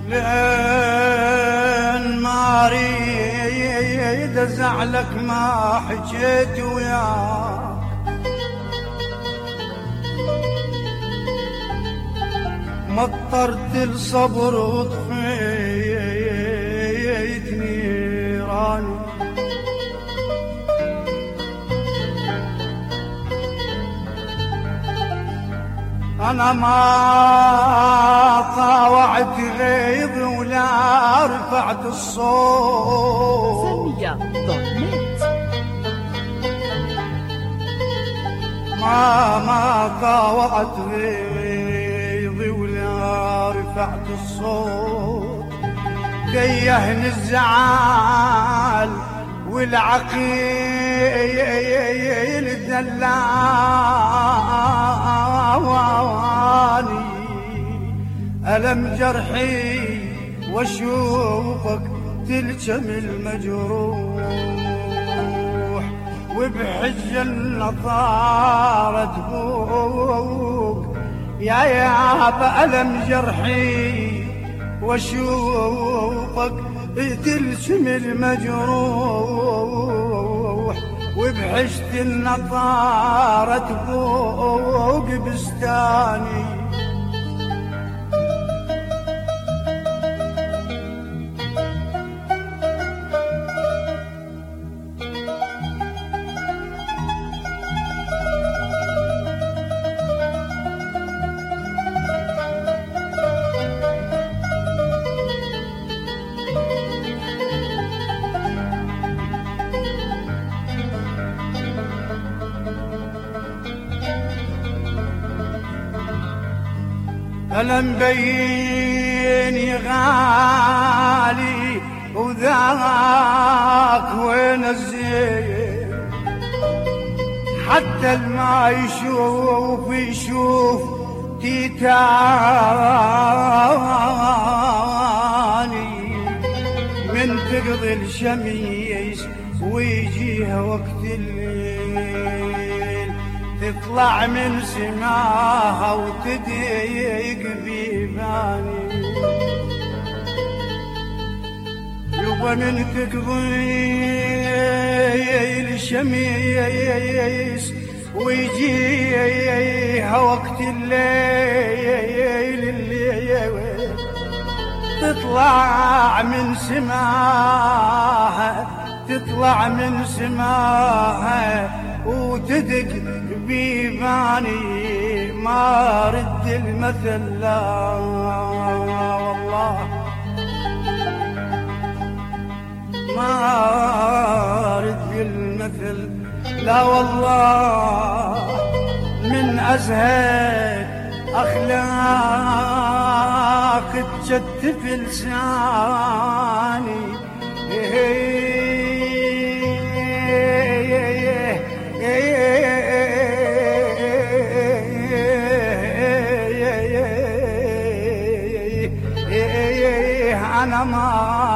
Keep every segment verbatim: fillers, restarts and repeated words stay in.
لين ما اريد ازعلك ما حجيت وياك، مطرت الصبر وطفيت نيراني، أنا ما طاوعت غيظ ولا رفعت الصوت، ما ما طاوعت غيظ ولا رفعت الصوت، كيهني الزعال والعقيل الدلاني، ألم جرحي واشوفك تلجم المجروح، وبحج النطارة تبوك يا يابا، ألم جرحي واشوفك تلجم المجروح، وبحجة النطارة تبوك بستاني. ألم بين غالي وذاك وين الزين، حتى الما يشوف يشوف تيتاني، من تقضي الشميس ويجيها وقت الليل، تطلع من سماها وتديق بيباني، يبا من تقضي الشميس ويجيها وقت الليل، الليل تطلع من سماها، تطلع من سماها وتدق بيباني، ما رد المثل لا والله، ما رد المثل لا والله، من أزهد أخلاق تشتف لساني، أنا ما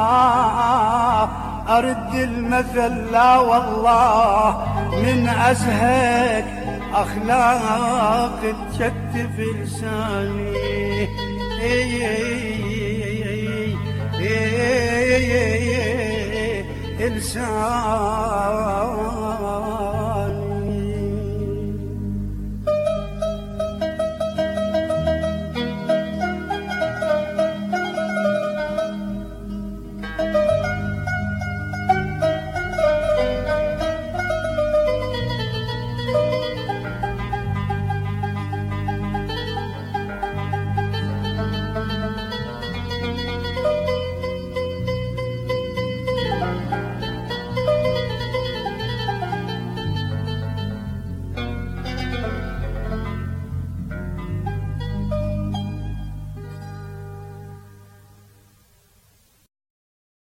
أرد المثل لا والله، من أزهق أخلاق تشتف لساني، لساني